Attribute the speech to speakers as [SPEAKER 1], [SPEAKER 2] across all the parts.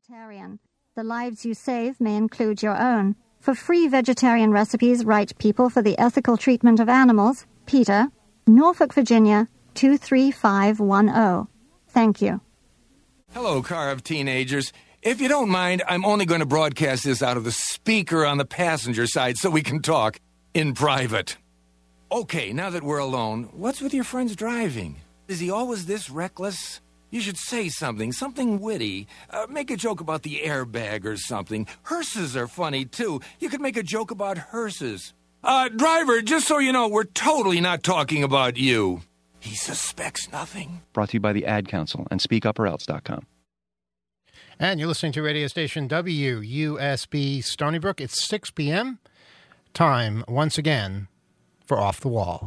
[SPEAKER 1] Vegetarian. The lives you save may include your own. For free vegetarian recipes, write People for the Ethical Treatment of Animals, Peter, Norfolk, Virginia, 23510. Thank you.
[SPEAKER 2] Hello, car of teenagers. If you don't mind, I'm only going to broadcast this out of the speaker on the passenger side so we can talk in private. Okay, now that we're alone, what's with your friend's driving? Is he always this reckless? You should say something witty. Make a joke about the airbag or something. Hearses are funny, too. You could make a joke about hearses. Driver, just so you know, we're totally not talking about you. He suspects nothing.
[SPEAKER 3] Brought to you by the Ad Council and SpeakUpOrElse.com.
[SPEAKER 4] And you're listening to radio station WUSB Stony Brook. It's 6 p.m. Time, once again, for Off the Wall.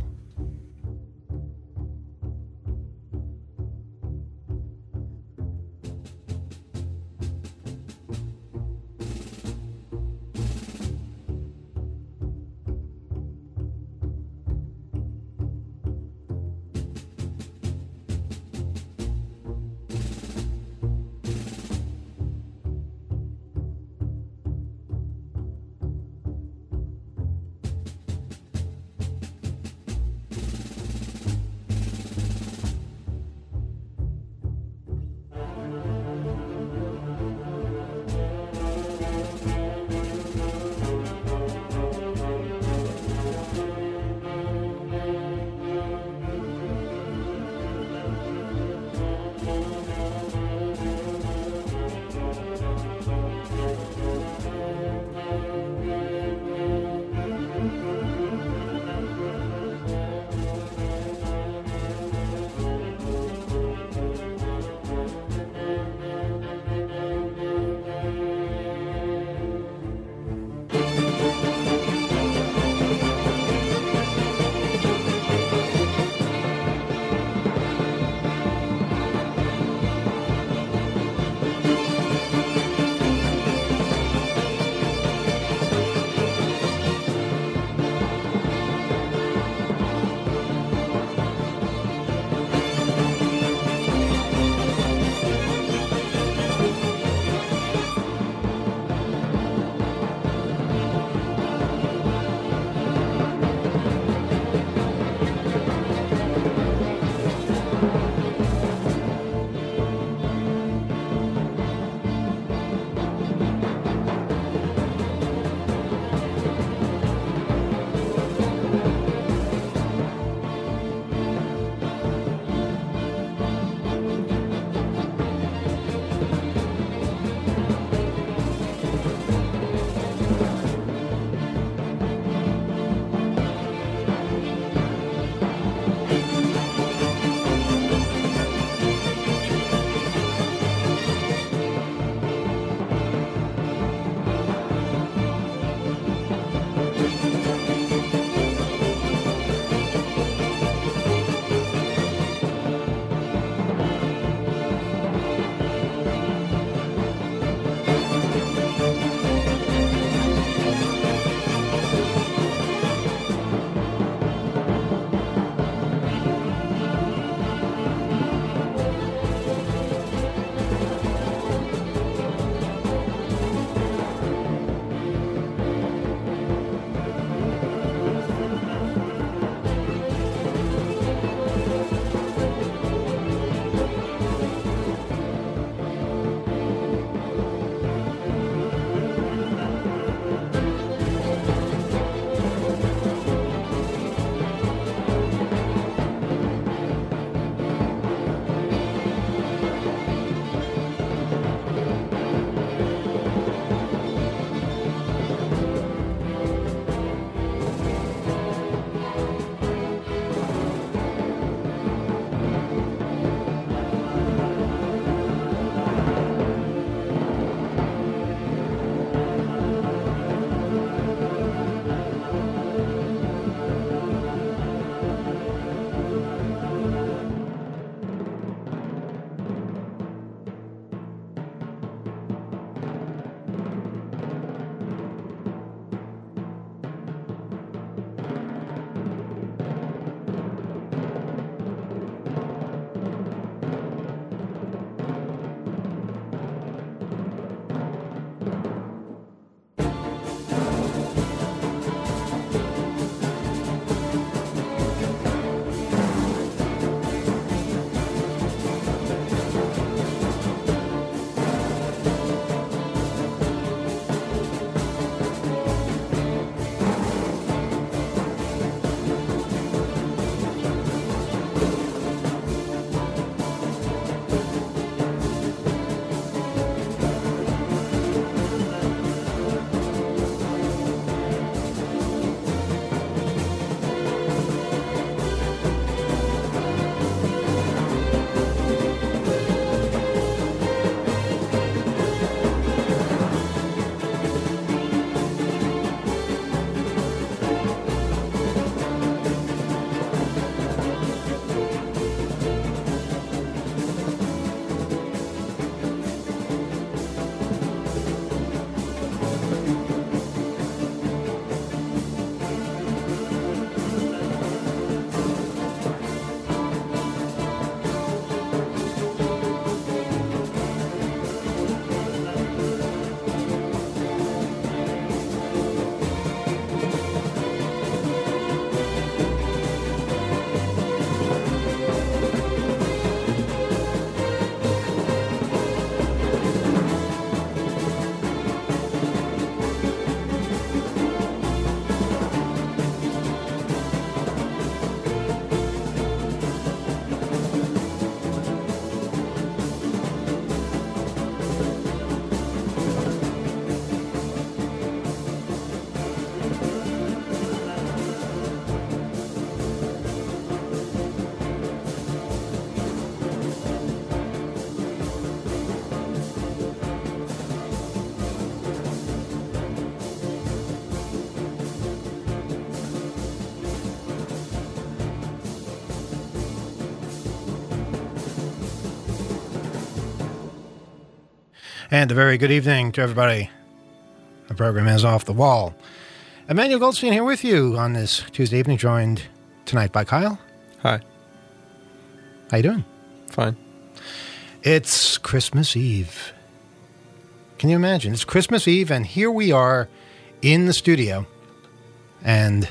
[SPEAKER 4] And a very good evening to everybody. The program is Off the Wall. Emmanuel Goldstein here with you on this Tuesday evening, joined tonight by Kyle.
[SPEAKER 5] Hi.
[SPEAKER 4] How you doing?
[SPEAKER 5] Fine.
[SPEAKER 4] It's Christmas Eve. Can you imagine? It's Christmas Eve, and here we are in the studio. And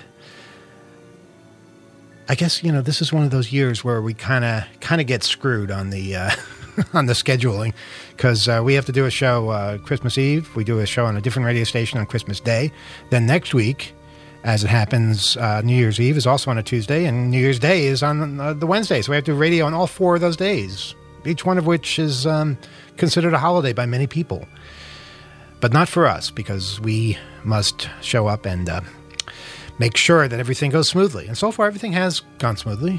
[SPEAKER 4] I guess, you know, this is one of those years where we kind of get screwed on the on the scheduling, because we have to do a show Christmas Eve. We do a show on a different radio station on Christmas Day. Then next week, as it happens, New Year's Eve is also on a Tuesday, and New Year's Day is on the Wednesday. So we have to do radio on all 4 of those days, each one of which is considered a holiday by many people. But not for us, because we must show up and make sure that everything goes smoothly. And so far, everything has gone smoothly.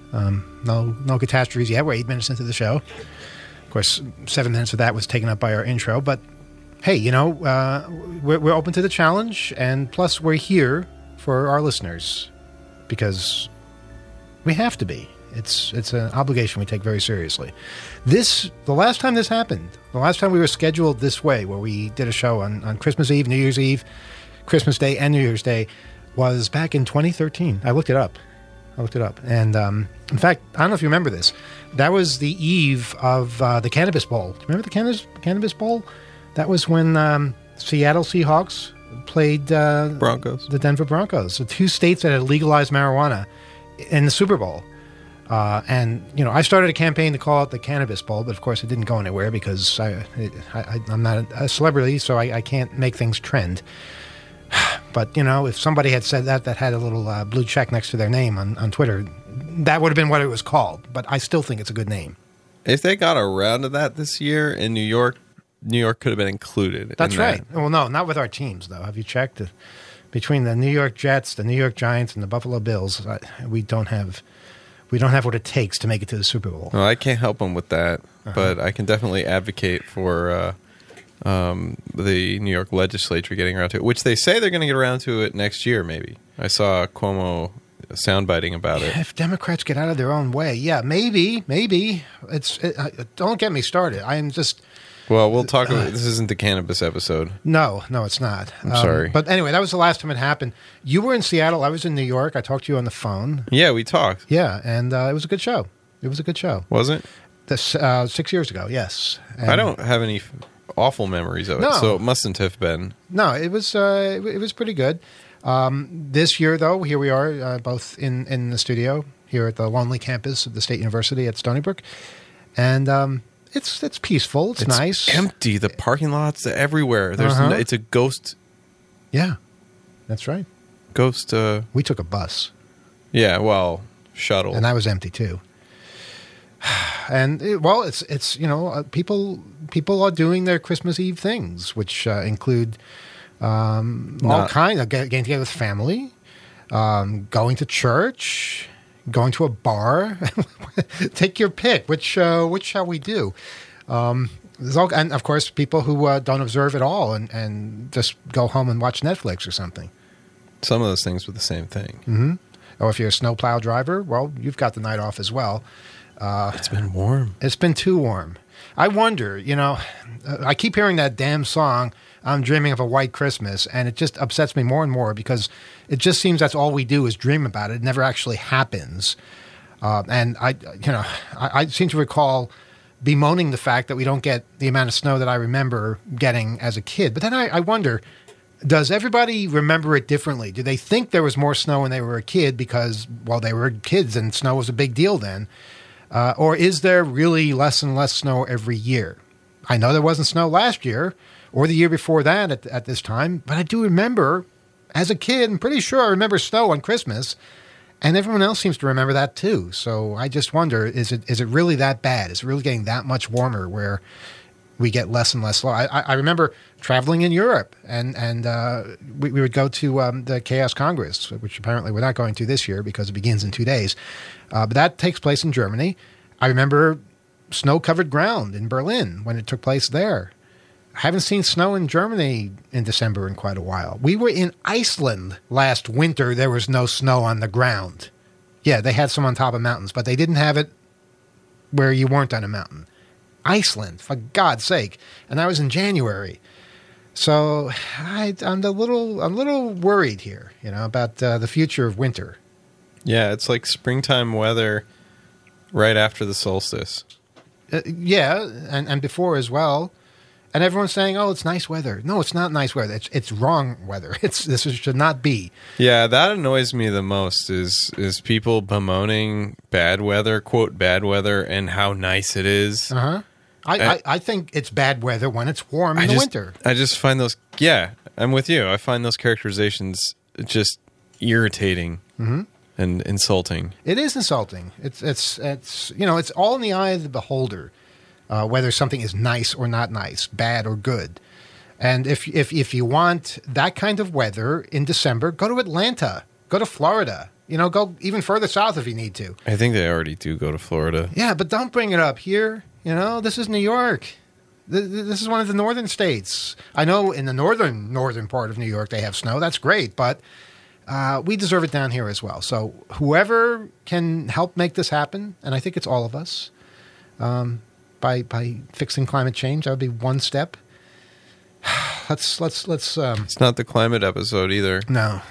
[SPEAKER 4] No catastrophes yet. We're 8 minutes into the show. Of course, 7 minutes of that was taken up by our intro. But hey, you know, we're open to the challenge, and plus we're here for our listeners because we have to be. It's an obligation we take very seriously. The last time this happened, the last time we were scheduled this way, where we did a show on Christmas Eve, New Year's Eve, Christmas Day, and New Year's Day, was back in 2013. I looked it up. And in fact, I don't know if you remember this. That was the eve of the Cannabis Bowl. Do you remember the Cannabis Bowl? That was when Seattle Seahawks played
[SPEAKER 5] Broncos.
[SPEAKER 4] The Denver Broncos, the 2 states that had legalized marijuana in the Super Bowl. And, you know, I started a campaign to call it the Cannabis Bowl, but of course it didn't go anywhere because I'm not a celebrity, so I can't make things trend. But, you know, if somebody had said that had a little blue check next to their name on Twitter, that would have been what it was called. But I still think it's a good name.
[SPEAKER 5] If they got around to that this year in New York could have been included.
[SPEAKER 4] That's right. Well, no, not with our teams, though. Have you checked? Between the New York Jets, the New York Giants, and the Buffalo Bills, we don't have what it takes to make it to the Super Bowl.
[SPEAKER 5] Well, I can't help them with that, but I can definitely advocate for the New York legislature getting around to it, which they say they're going to get around to it next year, maybe. I saw Cuomo soundbiting about it.
[SPEAKER 4] If Democrats get out of their own way, yeah, maybe. Don't get me started. I am just...
[SPEAKER 5] Well, we'll talk about this. Isn't the cannabis episode.
[SPEAKER 4] No, it's not.
[SPEAKER 5] I'm sorry.
[SPEAKER 4] But anyway, that was the last time it happened. You were in Seattle. I was in New York. I talked to you on the phone.
[SPEAKER 5] Yeah, we talked.
[SPEAKER 4] Yeah, and it was a good show.
[SPEAKER 5] Was it?
[SPEAKER 4] 6 years ago, yes. And
[SPEAKER 5] I don't have any awful memories of it, so it mustn't have been.
[SPEAKER 4] No, it was pretty good. This year, though, here we are, both in the studio here at the lonely campus of the State University at Stony Brook, and it's peaceful. It's nice.
[SPEAKER 5] Empty. The parking lots are everywhere. There's it's a ghost.
[SPEAKER 4] Yeah, that's right.
[SPEAKER 5] Ghost.
[SPEAKER 4] We took a bus.
[SPEAKER 5] Yeah, well, shuttle,
[SPEAKER 4] and that was empty too. And it's you know, people are doing their Christmas Eve things, which include all kinds of getting together with family, going to church, going to a bar. Take your pick. Which shall we do? There's all, and of course, people who don't observe at all and just go home and watch Netflix or something.
[SPEAKER 5] Some of those things were the same thing.
[SPEAKER 4] Mm-hmm. Or if you're a snowplow driver, well, you've got the night off as well.
[SPEAKER 5] It's been warm.
[SPEAKER 4] It's been too warm. I wonder, you know, I keep hearing that damn song, I'm Dreaming of a White Christmas, and it just upsets me more and more because it just seems that's all we do is dream about it. It never actually happens. And I seem to recall bemoaning the fact that we don't get the amount of snow that I remember getting as a kid. But then I wonder, does everybody remember it differently? Do they think there was more snow when they were a kid because, well, they were kids and snow was a big deal then? Or is there really less and less snow every year? I know there wasn't snow last year or the year before that at this time, but I do remember as a kid, I'm pretty sure I remember snow on Christmas, and everyone else seems to remember that too. So I just wonder, is it really that bad? Is it really getting that much warmer where we get less and less snow? I remember traveling in Europe, and we would go to the Chaos Congress, which apparently we're not going to this year because it begins in 2 days. But that takes place in Germany. I remember snow-covered ground in Berlin when it took place there. I haven't seen snow in Germany in December in quite a while. We were in Iceland last winter. There was no snow on the ground. Yeah, they had some on top of mountains, but they didn't have it where you weren't on a mountain. Iceland, for God's sake. And that was in January. So I'm a little worried here, about the future of winter.
[SPEAKER 5] Yeah, it's like springtime weather right after the solstice.
[SPEAKER 4] Yeah, and before as well. And everyone's saying, "Oh, it's nice weather." No, it's not nice weather. It's wrong weather. This should not be.
[SPEAKER 5] Yeah, that annoys me the most is people bemoaning bad weather, quote bad weather, and how nice it is.
[SPEAKER 4] Uh-huh. I think it's bad weather when it's warm in the winter.
[SPEAKER 5] I just find those. Yeah, I'm with you. I find those characterizations just irritating and insulting.
[SPEAKER 4] It is insulting. It's all in the eye of the beholder. Whether something is nice or not nice, bad or good. And if you want that kind of weather in December, go to Atlanta, go to Florida, go even further south if you need to.
[SPEAKER 5] I think they already do go to Florida.
[SPEAKER 4] Yeah, but don't bring it up here. This is New York. This is one of the northern states. I know in the northern part of New York they have snow. That's great, but we deserve it down here as well. So whoever can help make this happen, and I think it's all of us, by fixing climate change, that would be one step. Let's.
[SPEAKER 5] It's not the climate episode either.
[SPEAKER 4] No.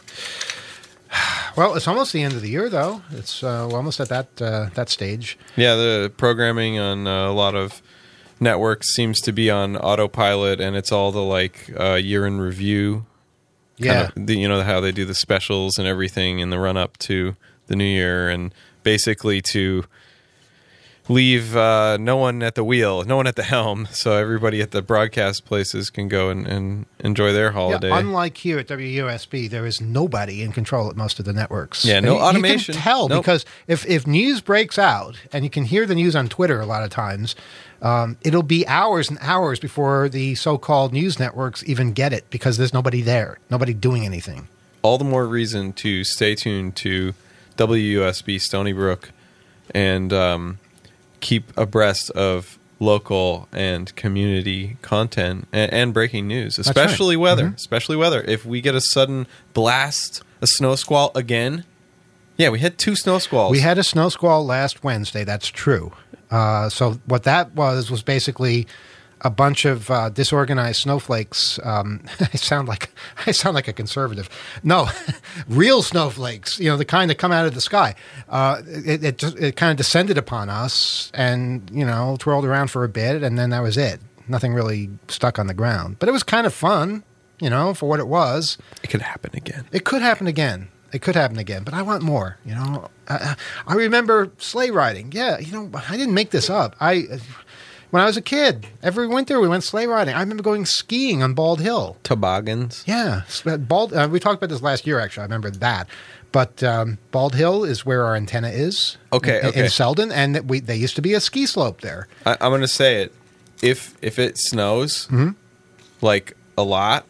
[SPEAKER 4] Well, it's almost the end of the year, though. It's almost at that stage.
[SPEAKER 5] Yeah, the programming on a lot of networks seems to be on autopilot, and it's all the year in review.
[SPEAKER 4] Yeah,
[SPEAKER 5] how they do the specials and everything in the run up to the new year, and basically to leave no one at the wheel, no one at the helm, so everybody at the broadcast places can go and enjoy their holiday.
[SPEAKER 4] Yeah, unlike here at WUSB, there is nobody in control at most of the networks.
[SPEAKER 5] Yeah, no automation.
[SPEAKER 4] You can tell because if news breaks out, and you can hear the news on Twitter a lot of times, it'll be hours and hours before the so-called news networks even get it because there's nobody there, nobody doing anything.
[SPEAKER 5] All the more reason to stay tuned to WUSB Stony Brook and keep abreast of local and community content and breaking news, especially weather. Especially weather. If we get a sudden blast, a snow squall again. Yeah, we had 2 snow squalls.
[SPEAKER 4] We had a snow squall last Wednesday. That's true. So what that was basically a bunch of disorganized snowflakes. I sound like a conservative. No, real snowflakes. The kind that come out of the sky. It kind of descended upon us and twirled around for a bit, and then that was it. Nothing really stuck on the ground, but it was kind of fun. For what it was.
[SPEAKER 5] It could happen again.
[SPEAKER 4] It could happen again. But I want more. I remember sleigh riding. Yeah, I didn't make this up. When I was a kid, every winter we went sleigh riding. I remember going skiing on Bald Hill.
[SPEAKER 5] Toboggans.
[SPEAKER 4] Yeah. We talked about this last year, actually. I remember that. But Bald Hill is where our antenna is.
[SPEAKER 5] Okay.
[SPEAKER 4] In Selden. And there used to be a ski slope there.
[SPEAKER 5] I'm going to say it. If it snows, like a lot...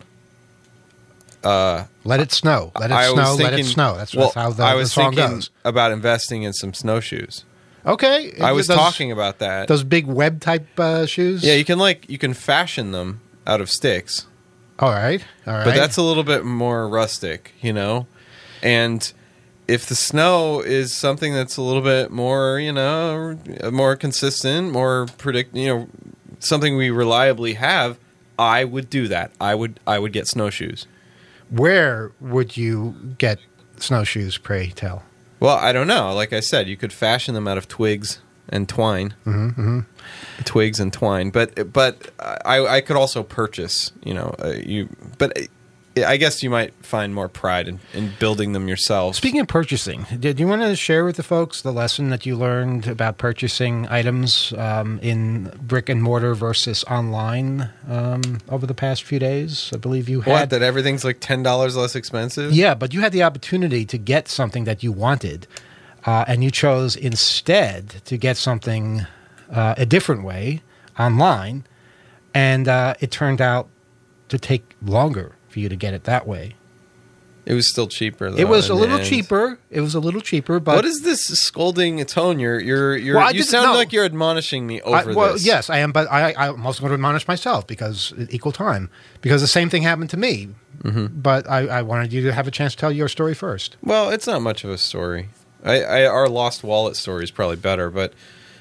[SPEAKER 4] let it snow. Let it snow. That's how the song goes.
[SPEAKER 5] About investing in some snowshoes.
[SPEAKER 4] Okay.
[SPEAKER 5] I was talking about that.
[SPEAKER 4] Those big web type shoes?
[SPEAKER 5] Yeah, you can fashion them out of sticks.
[SPEAKER 4] All right.
[SPEAKER 5] But that's a little bit more rustic, And if the snow is something that's a little bit more, more consistent, more something we reliably have, I would do that. I would get snowshoes. Where
[SPEAKER 4] would you get snowshoes, pray tell?
[SPEAKER 5] Well, I don't know. Like I said, you could fashion them out of twigs and twine. Twigs and twine. But I could also purchase, but I guess you might find more pride in building them yourself.
[SPEAKER 4] Speaking of purchasing, did you want to share with the folks the lesson that you learned about purchasing items in brick and mortar versus online over the past few days? I believe you had...
[SPEAKER 5] What, that everything's like $10 less expensive?
[SPEAKER 4] Yeah, but you had the opportunity to get something that you wanted, and you chose instead to get something a different way online, and it turned out to take longer for you to get it that way.
[SPEAKER 5] It was still cheaper, though.
[SPEAKER 4] It was a little cheaper. But
[SPEAKER 5] what is this scolding tone? You sound like you're admonishing me over this.
[SPEAKER 4] Yes, I am, but I'm also going to admonish myself because equal time. Because the same thing happened to me. But I wanted you to have a chance to tell your story first.
[SPEAKER 5] Well, it's not much of a story. Our lost wallet story is probably better, but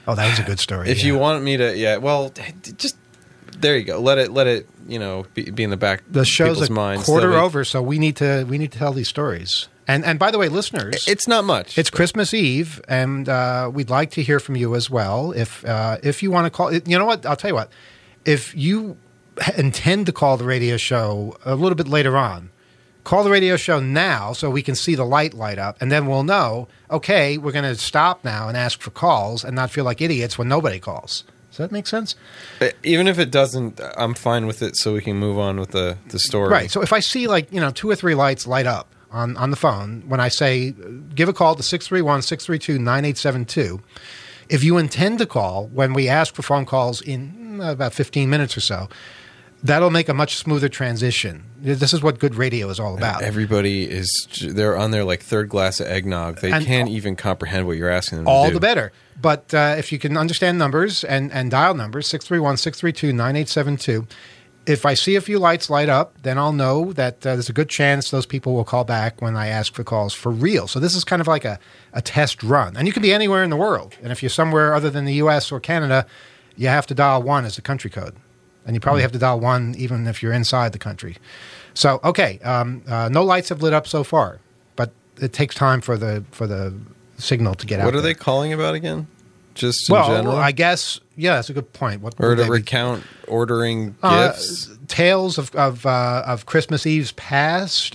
[SPEAKER 4] Oh, that was a good story.
[SPEAKER 5] If
[SPEAKER 4] yeah.
[SPEAKER 5] you want me to, well, just there you go. Let it be in the back.
[SPEAKER 4] The show's
[SPEAKER 5] people's
[SPEAKER 4] a
[SPEAKER 5] minds.
[SPEAKER 4] quarter over, so we need to tell these stories. And by the way, listeners,
[SPEAKER 5] It's not much.
[SPEAKER 4] it's Christmas Eve, and we'd like to hear from you as well. If you want to call, you know what? I'll tell you what. If you intend to call the radio show a little bit later on, call the radio show now so we can see the light up, and then we'll know, okay, we're going to stop now and ask for calls and not feel like idiots when nobody calls. Does that make sense?
[SPEAKER 5] Even if it doesn't, I'm fine with it so we can move on with the story.
[SPEAKER 4] Right. So if I see 2 or 3 lights light up on the phone when I say give a call to 631-632-9872, if you intend to call when we ask for phone calls in about 15 minutes or so, that'll make a much smoother transition. This is what good radio is all about.
[SPEAKER 5] Everybody they're on their third glass of eggnog. They can't even comprehend what you're asking them to do.
[SPEAKER 4] All the better. But if you can understand numbers and dial numbers, 631-632-9872, if I see a few lights light up, then I'll know that there's a good chance those people will call back when I ask for calls for real. So this is kind of like a test run. And you can be anywhere in the world. And if you're somewhere other than the U.S. or Canada, you have to dial 1 as the country code. And you probably have to dial 1 even if you're inside the country. So, okay, no lights have lit up so far. But it takes time for the signal to get out.
[SPEAKER 5] What are
[SPEAKER 4] there.
[SPEAKER 5] they calling about again? Just in general?
[SPEAKER 4] I guess, yeah, that's a good point.
[SPEAKER 5] Or to recount ordering gifts?
[SPEAKER 4] Tales of Christmas Eves past,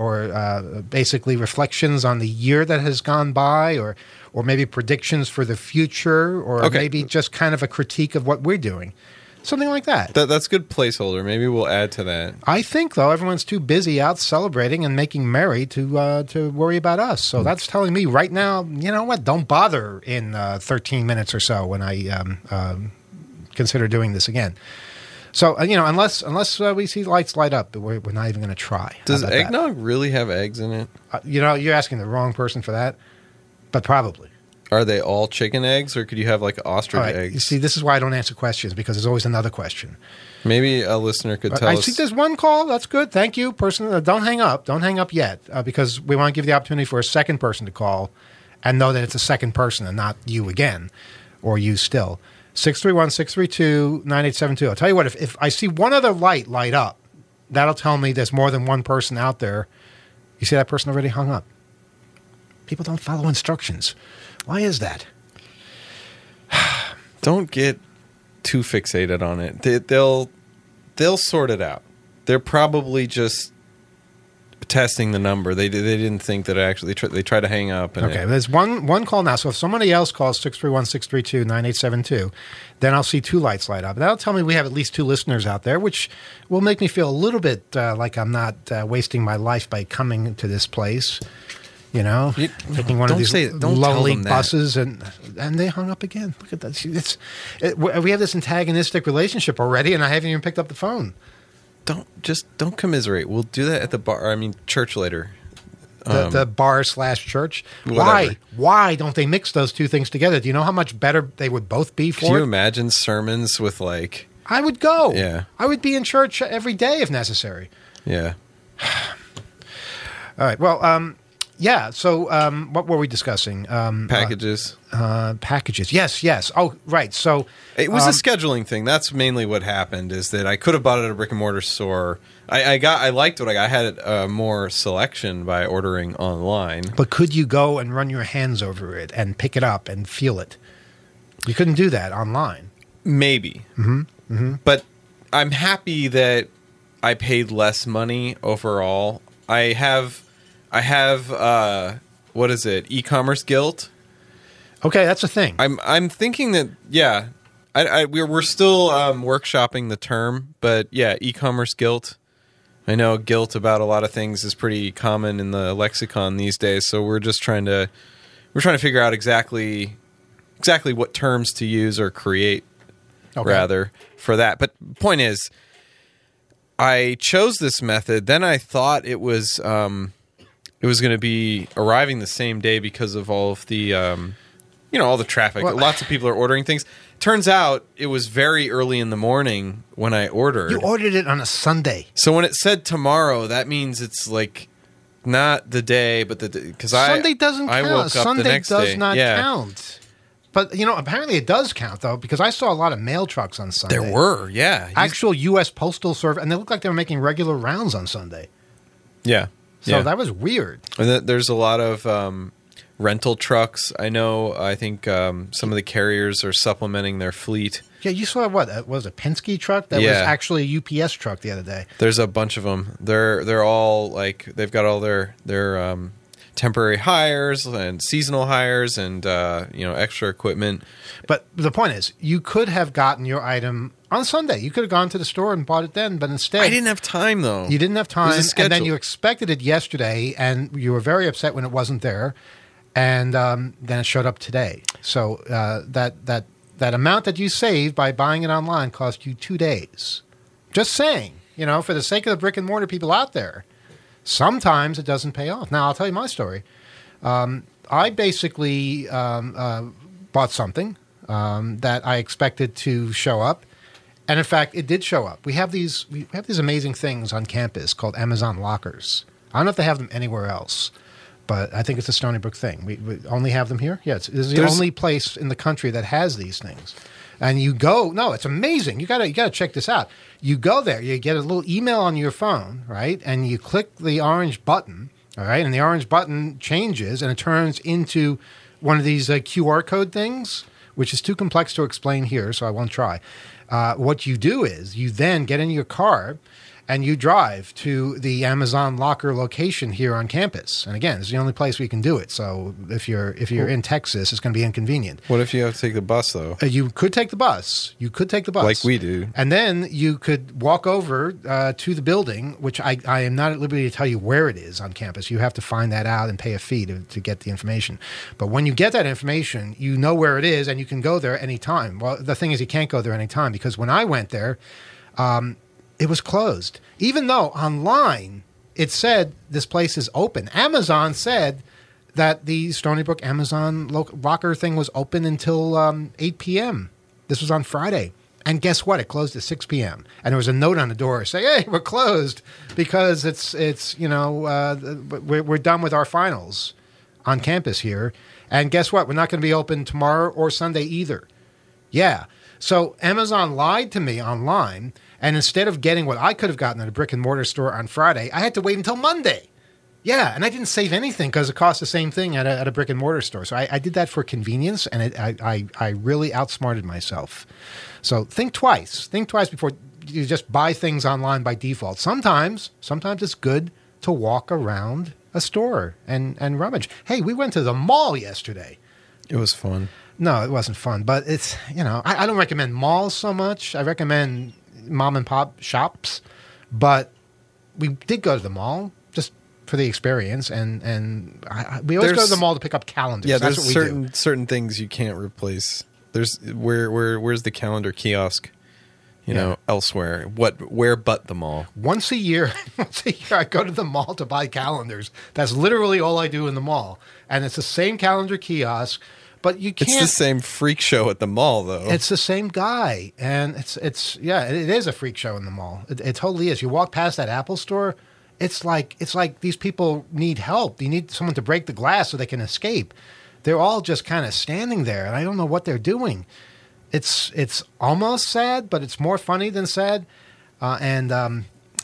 [SPEAKER 4] or basically reflections on the year that has gone by, or maybe predictions for the future, or maybe just kind of a critique of what we're doing. Something like that.
[SPEAKER 5] That's a good placeholder. Maybe we'll add to that.
[SPEAKER 4] I think, though, everyone's too busy out celebrating and making merry to worry about us. So that's telling me right now, you know what, don't bother in 13 minutes or so when I consider doing this again. So, unless we see lights light up, we're not even going to try.
[SPEAKER 5] Does eggnog really have eggs in it?
[SPEAKER 4] You're asking the wrong person for that, but probably.
[SPEAKER 5] Are they all chicken eggs, or could you have ostrich eggs?
[SPEAKER 4] You see, this is why I don't answer questions, because there's always another question.
[SPEAKER 5] Maybe a listener could tell us.
[SPEAKER 4] I see there's one call. That's good. Thank you, person. Don't hang up. Don't hang up yet, because we want to give the opportunity for a second person to call and know that it's a second person and not you again, or you still. 631-632-9872. I'll tell you what, if I see one other light up, that'll tell me there's more than one person out there. You see that person already hung up. People don't follow instructions. Why is that?
[SPEAKER 5] Don't get too fixated on it. They'll sort it out. They're probably just testing the number. They didn't think that actually they tried to hang up.
[SPEAKER 4] Okay, there's one call now. So if somebody else calls 631-632-9872, then I'll see 2 lights light up. That'll tell me we have at least 2 listeners out there, which will make me feel a little bit like I'm not wasting my life by coming to this place. Taking one of these lonely buses, and they hung up again. Look at that. We have this antagonistic relationship already, and I haven't even picked up the phone.
[SPEAKER 5] Don't commiserate. We'll do that at the bar. I mean, church later.
[SPEAKER 4] The bar/church.
[SPEAKER 5] Whatever.
[SPEAKER 4] Why don't they mix those two things together? Do you know how much better they would both be for?
[SPEAKER 5] Can you imagine sermons with
[SPEAKER 4] I would go.
[SPEAKER 5] Yeah.
[SPEAKER 4] I would be in church every day if necessary.
[SPEAKER 5] Yeah.
[SPEAKER 4] All right. Well. Yeah. So, what were we discussing?
[SPEAKER 5] Packages.
[SPEAKER 4] Packages. Yes. Oh, right. So
[SPEAKER 5] it was a scheduling thing. That's mainly what happened. Is that I could have bought it at a brick and mortar store. I liked what I got. I had more selection by ordering online.
[SPEAKER 4] But could you go and run your hands over it and pick it up and feel it? You couldn't do that online.
[SPEAKER 5] Maybe. But I'm happy that I paid less money overall. I have what is it? E-commerce guilt.
[SPEAKER 4] Okay, that's a thing.
[SPEAKER 5] I'm thinking that we're still workshopping the term, but yeah, e-commerce guilt. I know guilt about a lot of things is pretty common in the lexicon these days, so we're trying to figure out exactly what terms to use or create rather for that. But point is, I chose this method. Then I thought it was going to be arriving the same day because of all of the, all the traffic.
[SPEAKER 4] Well,
[SPEAKER 5] lots of people are ordering things. Turns out it was very early in the morning when I ordered.
[SPEAKER 4] You ordered it on a Sunday.
[SPEAKER 5] So when it said tomorrow, that means it's not the day, but because
[SPEAKER 4] Sunday doesn't count.
[SPEAKER 5] I woke up
[SPEAKER 4] Sunday
[SPEAKER 5] the next
[SPEAKER 4] does
[SPEAKER 5] day.
[SPEAKER 4] not count. but apparently it does count though, because I saw a lot of mail trucks on Sunday.
[SPEAKER 5] There were, yeah.
[SPEAKER 4] Actual U.S. Postal Service, and they looked like they were making regular rounds on Sunday.
[SPEAKER 5] Yeah.
[SPEAKER 4] So that was weird.
[SPEAKER 5] And there's a lot of rental trucks. I think some of the carriers are supplementing their fleet.
[SPEAKER 4] Yeah, you saw what was a Penske truck that was actually a UPS truck the other day.
[SPEAKER 5] There's a bunch of them. They're all like they've got all their temporary hires and seasonal hires and extra equipment.
[SPEAKER 4] But the point is, you could have gotten your item on Sunday. You could have gone to the store and bought it then, but instead
[SPEAKER 5] I didn't have time though.
[SPEAKER 4] You didn't have time,
[SPEAKER 5] It was a schedule.
[SPEAKER 4] and then you expected it yesterday, and you were very upset when it wasn't there, and then it showed up today. So that amount that you saved by buying it online cost you 2 days. Just saying, for the sake of the brick and mortar people out there, sometimes it doesn't pay off. Now, I'll tell you my story. I basically bought something that I expected to show up, and in fact, it did show up. We have these amazing things on campus called Amazon lockers. I don't know if they have them anywhere else, but I think it's a Stony Brook thing. We only have them here. Yeah, this is the only place in the country that has these things. And you go, no, it's amazing. You gotta check this out. You go there, you get a little email on your phone, right? And you click the orange button, all right? And the orange button changes and it turns into one of these QR code things, which is too complex to explain here, so I won't try. What you do is you then get in your car and you drive to the Amazon locker location here on campus. And again, it's the only place we can do it. So if you're in Texas, it's going to be inconvenient.
[SPEAKER 5] What if you have to take the bus, though?
[SPEAKER 4] You could take the bus.
[SPEAKER 5] Like we do.
[SPEAKER 4] And then you could walk over to the building, which I am not at liberty to tell you where it is on campus. You have to find that out and pay a fee to get the information. But when you get that information, you know where it is and you can go there anytime. Well, the thing is you can't go there anytime because when I went there, it was closed. Even though online it said this place is open. Amazon said that the Stony Brook Amazon locker thing was open until 8 p.m. This was on Friday. And guess what? It closed at 6 p.m. And there was a note on the door saying, hey, we're closed because we're done with our finals on campus here. And guess what? We're not going to be open tomorrow or Sunday either. Yeah. So Amazon lied to me online. And instead of getting what I could have gotten at a brick and mortar store on Friday, I had to wait until Monday. Yeah, and I didn't save anything because it cost the same thing at a brick and mortar store. So I did that for convenience, and I really outsmarted myself. So think twice. Think twice before you just buy things online by default. Sometimes it's good to walk around a store and rummage. Hey, we went to the mall yesterday.
[SPEAKER 5] It was fun.
[SPEAKER 4] No, it wasn't fun, but it's, I don't recommend malls so much. I recommend mom and pop shops, but we did go to the mall just for the experience, and we always go to the mall to pick up calendars.
[SPEAKER 5] Yeah,
[SPEAKER 4] that's
[SPEAKER 5] there's
[SPEAKER 4] what we do.
[SPEAKER 5] certain things you can't replace. There's where's the calendar kiosk? Elsewhere. Where but the mall?
[SPEAKER 4] Once a year, I go to the mall to buy calendars. That's literally all I do in the mall, and it's the same calendar kiosk. But you can't.
[SPEAKER 5] It's the same freak show at the mall, though.
[SPEAKER 4] It's the same guy, and it is a freak show in the mall. It totally is. You walk past that Apple store, it's like these people need help. You need someone to break the glass so they can escape. They're all just kind of standing there, and I don't know what they're doing. It's almost sad, but it's more funny than sad. We'll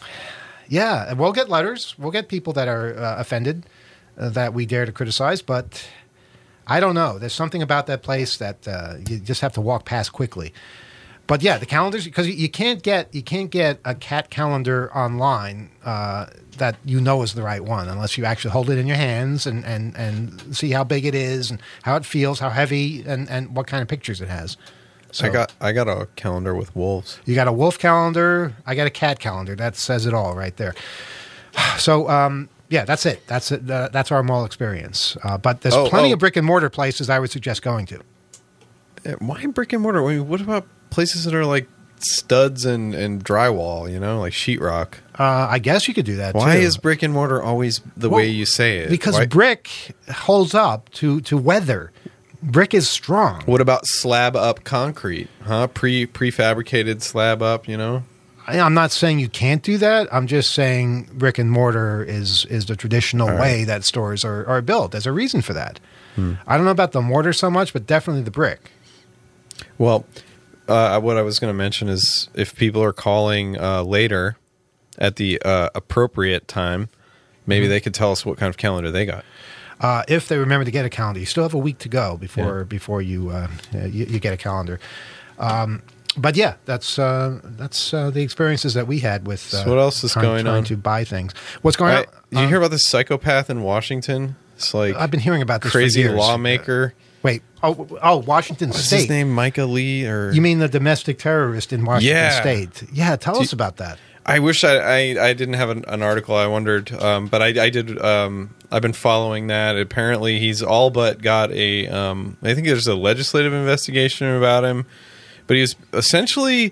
[SPEAKER 4] get letters. We'll get people that are offended that we dare to criticize, but I don't know. There's something about that place that you just have to walk past quickly. But yeah, the calendars, because you can't get a cat calendar online that is the right one unless you actually hold it in your hands and see how big it is and how it feels, how heavy, and what kind of pictures it has. So,
[SPEAKER 5] I got a calendar with wolves.
[SPEAKER 4] You got a wolf calendar. I got a cat calendar. That says it all right there. So yeah, that's it. That's it. That's our mall experience. But there's plenty of brick and mortar places I would suggest going to.
[SPEAKER 5] Why brick and mortar? I mean, what about places that are like studs and drywall? Like sheetrock.
[SPEAKER 4] I guess you could do that.
[SPEAKER 5] Why
[SPEAKER 4] too.
[SPEAKER 5] is brick and mortar always the way you say it?
[SPEAKER 4] Because brick holds up to weather. Brick is strong.
[SPEAKER 5] What about slab up concrete? Huh? Prefabricated slab up.
[SPEAKER 4] I'm not saying you can't do that. I'm just saying brick and mortar is the traditional way that stores are built. There's a reason for that. I don't know about the mortar so much, but definitely the brick.
[SPEAKER 5] Well, what I was going to mention is if people are calling later at the appropriate time, maybe they could tell us what kind of calendar they got.
[SPEAKER 4] If they remember to get a calendar, you still have a week to go before you get a calendar. But yeah, that's the experiences that we had with.
[SPEAKER 5] So what else is going on?
[SPEAKER 4] Trying to buy things. What's going on?
[SPEAKER 5] Did you hear about this psychopath in Washington? It's like
[SPEAKER 4] I've been hearing about this
[SPEAKER 5] crazy
[SPEAKER 4] for years.
[SPEAKER 5] lawmaker.
[SPEAKER 4] Wait. Oh, Washington
[SPEAKER 5] What's
[SPEAKER 4] State.
[SPEAKER 5] his name? Micah Lee, or
[SPEAKER 4] You mean the domestic terrorist in Washington
[SPEAKER 5] Yeah.
[SPEAKER 4] State? Yeah, tell us about that.
[SPEAKER 5] I wish I didn't have an article. I wondered, but I did. I've been following that. Apparently, he's all but got a. I think there's a legislative investigation about him, but he was essentially.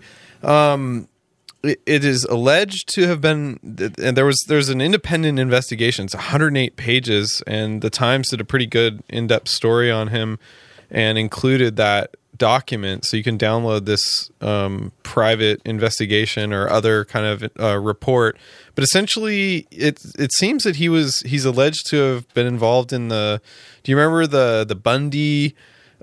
[SPEAKER 5] It is alleged to have been, and there's an independent investigation. It's 108 pages, and the Times did a pretty good in-depth story on him, and included that document, so you can download this private investigation or other kind of report. But essentially, it seems that he's alleged to have been involved in the. Do you remember the Bundy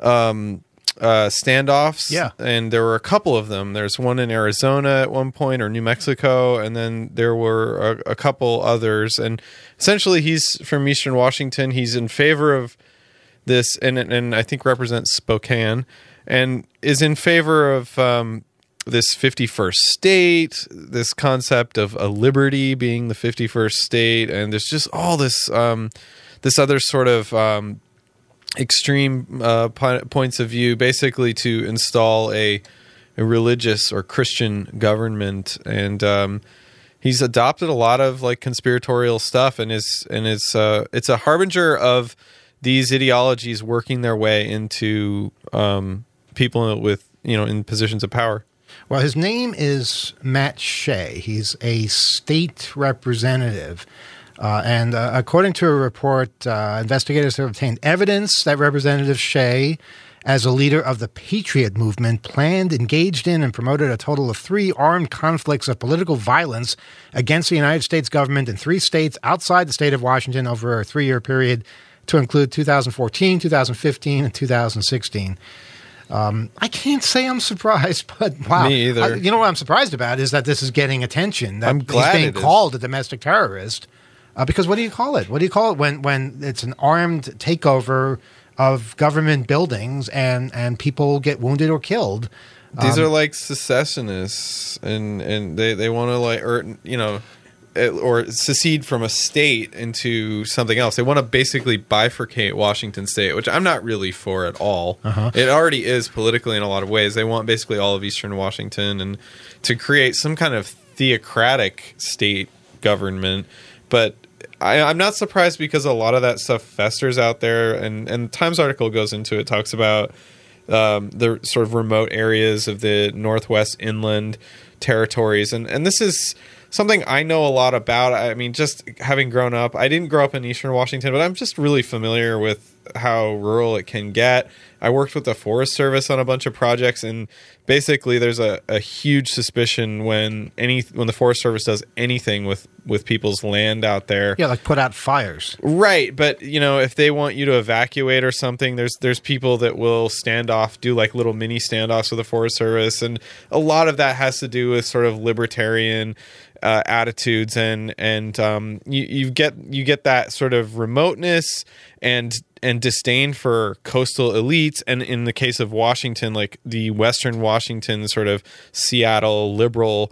[SPEAKER 5] standoffs?
[SPEAKER 4] Yeah,
[SPEAKER 5] and there were a couple of them. There's one in Arizona at one point, or New Mexico, and then there were a couple others. And essentially, he's from Eastern Washington. He's in favor of this, and I think represents Spokane. And is in favor of this 51st state, this concept of a liberty being the 51st state, and there's just all this this other sort of extreme points of view, basically to install a religious or Christian government. And he's adopted a lot of like conspiratorial stuff, and it's a harbinger of these ideologies working their way into people with, in positions of power.
[SPEAKER 4] Well, his name is Matt Shea. He's a state representative. And according to a report, investigators have obtained evidence that Representative Shea, as a leader of the Patriot movement, planned, engaged in, and promoted a total of 3 armed conflicts of political violence against the United States government in 3 states outside the state of Washington over a 3-year period, to include 2014, 2015, and 2016. I can't say I'm surprised, but wow.
[SPEAKER 5] Me either.
[SPEAKER 4] You know what I'm surprised about is that this is getting attention. That
[SPEAKER 5] I'm glad
[SPEAKER 4] he's being called a domestic terrorist. Because what do you call it? What do you call it when it's an armed takeover of government buildings and people get wounded or killed?
[SPEAKER 5] These are like secessionists, and they want to or secede from a state into something else. They want to basically bifurcate Washington State, which I'm not really for at all. It already is politically in a lot of ways. They want basically all of Eastern Washington and to create some kind of theocratic state government. But I'm not surprised, because a lot of that stuff festers out there, and the Times article goes into it, talks about the sort of remote areas of the Northwest inland territories. And this is something I know a lot about. I mean, just having grown up, I didn't grow up in Eastern Washington, but I'm just really familiar with how rural it can get. I worked with the Forest Service on a bunch of projects, and basically there's a huge suspicion when the Forest Service does anything with people's land out there.
[SPEAKER 4] Yeah, like put out fires.
[SPEAKER 5] Right, but if they want you to evacuate or something, there's people that will stand off, do like little mini standoffs with the Forest Service, and a lot of that has to do with sort of libertarian attitudes, and you get that sort of remoteness and disdain for coastal elites, and in the case of Washington, like the Western Washington sort of Seattle liberal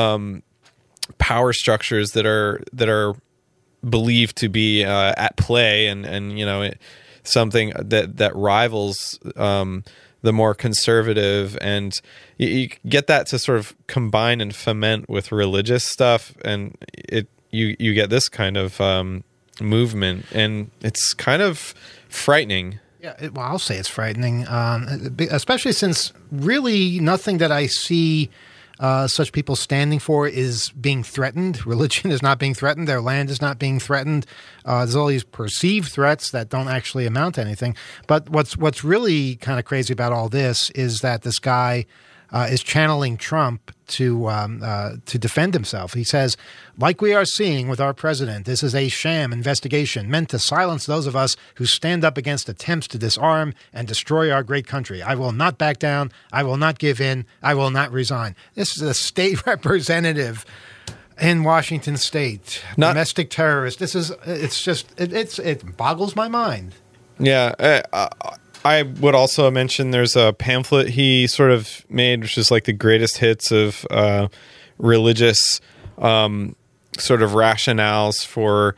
[SPEAKER 5] power structures that are believed to be at play, and something that rivals the more conservative, and you get that to sort of combine and foment with religious stuff, and you get this kind of movement, and it's kind of frightening.
[SPEAKER 4] Yeah, I'll say it's frightening, especially since really nothing that I see such people standing for is being threatened. Religion is not being threatened. Their land is not being threatened. There's all these perceived threats that don't actually amount to anything. But what's really kind of crazy about all this is that this guy, is channeling Trump to defend himself. He says, like we are seeing with our president, this is a sham investigation meant to silence those of us who stand up against attempts to disarm and destroy our great country. I will not back down. I will not give in. I will not resign. This is a state representative in Washington State, domestic terrorist. It boggles my mind.
[SPEAKER 5] Yeah. I would also mention there's a pamphlet he sort of made, which is like the greatest hits of religious sort of rationales for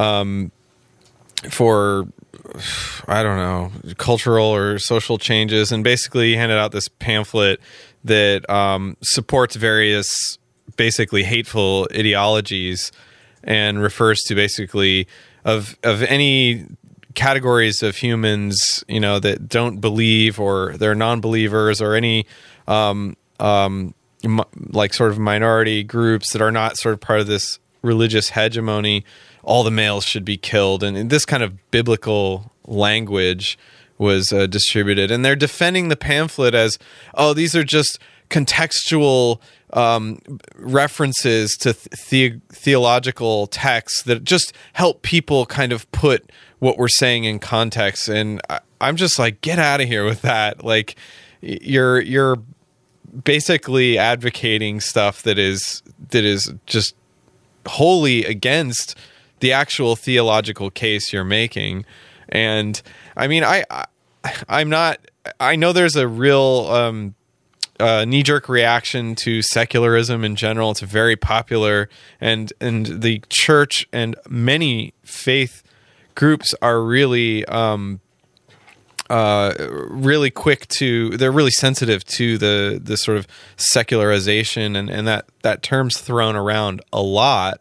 [SPEAKER 5] I don't know, cultural or social changes. And basically he handed out this pamphlet that supports various basically hateful ideologies and refers to basically of any categories of humans, you know, that don't believe or they're non-believers or any like sort of minority groups that are not sort of part of this religious hegemony, all the males should be killed. And this kind of biblical language was distributed. And they're defending the pamphlet as, oh, these are just contextual references to theological texts that just help people kind of put what we're saying in context. And I'm just like, get out of here with that. Like, you're basically advocating stuff that is just wholly against the actual theological case you're making. And I mean, I know there's a real knee-jerk reaction to secularism in general. It's very popular, and the church and many faith groups are really really quick to, they're really sensitive to the sort of secularization and that term's thrown around a lot.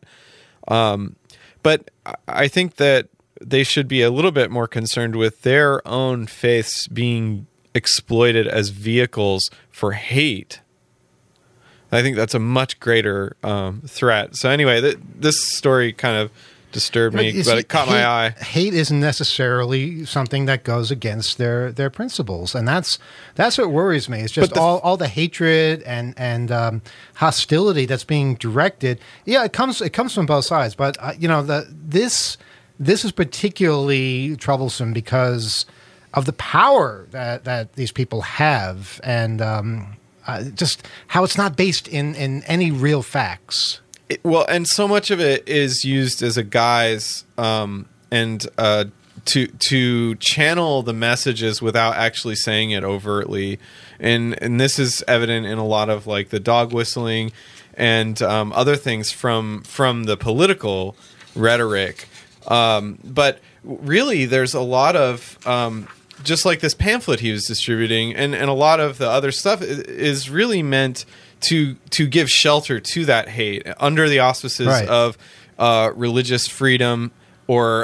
[SPEAKER 5] But I think that they should be a little bit more concerned with their own faiths being exploited as vehicles for hate. I think that's a much greater threat. So anyway, this story kind of disturbed me, but it caught my eye.
[SPEAKER 4] Hate isn't necessarily something that goes against their principles, and that's what worries me. It's just all the hatred and hostility that's being directed. Yeah, it comes from both sides, but this is particularly troublesome because of the power that these people have, and just how it's not based in any real facts.
[SPEAKER 5] And so much of it is used as a guise, and to channel the messages without actually saying it overtly, and this is evident in a lot of like the dog whistling and other things from the political rhetoric. But really, there's a lot of just like this pamphlet he was distributing, and a lot of the other stuff is really meant to give shelter to that hate under the auspices of religious freedom or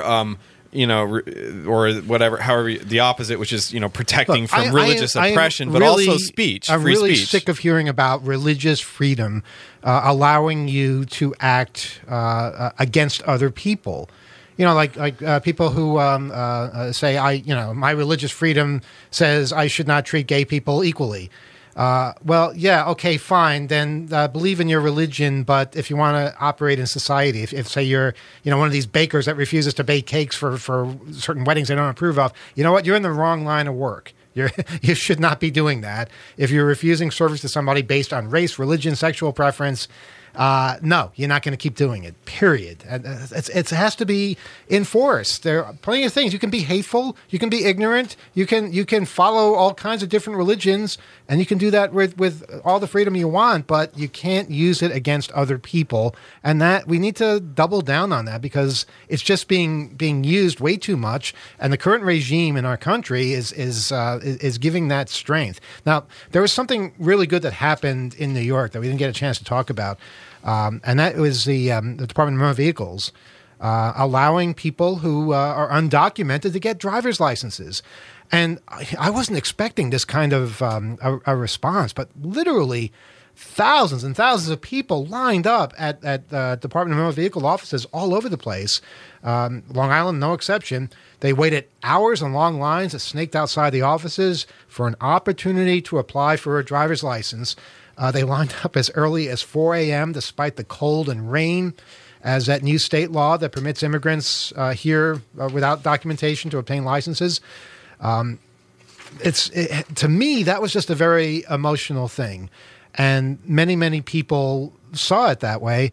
[SPEAKER 5] or whatever, however the opposite, which is protecting from religious oppression, but also speech.
[SPEAKER 4] I'm
[SPEAKER 5] free
[SPEAKER 4] really
[SPEAKER 5] speech.
[SPEAKER 4] sick of hearing about religious freedom allowing you to act against other people. Like people who say, my religious freedom says I should not treat gay people equally. Well, yeah, okay, fine. Then believe in your religion, but if you want to operate in society, if say you're one of these bakers that refuses to bake cakes for certain weddings they don't approve of, you know what? You're in the wrong line of work. You should not be doing that. If you're refusing service to somebody based on race, religion, sexual preference, no, you're not going to keep doing it, period. It has to be enforced. There are plenty of things. You can be hateful. You can be ignorant. You can follow all kinds of different religions, and you can do that with all the freedom you want, but you can't use it against other people. And that we need to double down on that because it's just being used way too much. And the current regime in our country is giving that strength. Now, there was something really good that happened in New York that we didn't get a chance to talk about. And that was the Department of Motor Vehicles allowing people who are undocumented to get driver's licenses. And I wasn't expecting this kind of a response, but literally thousands and thousands of people lined up at Department of Motor Vehicle offices all over the place. Long Island, no exception. They waited hours on long lines that snaked outside the offices for an opportunity to apply for a driver's license. They lined up as early as 4 a.m. despite the cold and rain, as that new state law that permits immigrants here without documentation to obtain licenses. To me, that was just a very emotional thing. And many, many people saw it that way.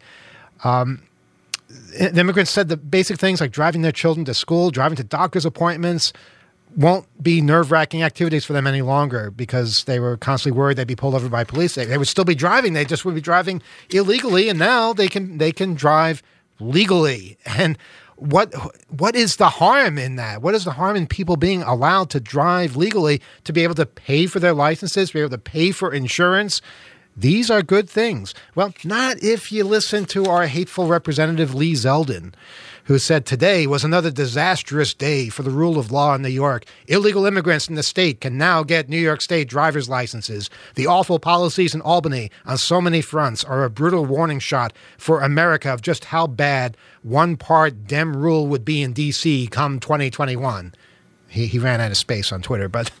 [SPEAKER 4] The immigrants said the basic things like driving their children to school, driving to doctor's appointments won't be nerve-wracking activities for them any longer because they were constantly worried they'd be pulled over by police. They would still be driving. They just would be driving illegally, and now they can drive legally. And what is the harm in that? What is the harm in people being allowed to drive legally, to be able to pay for their licenses, to be able to pay for insurance? These are good things. Well, not if you listen to our hateful representative Lee Zeldin, who said today was another disastrous day for the rule of law in New York. Illegal immigrants in the state can now get New York State driver's licenses. The awful policies in Albany on so many fronts are a brutal warning shot for America of just how bad one-part Dem rule would be in D.C. come 2021. He ran out of space on Twitter, but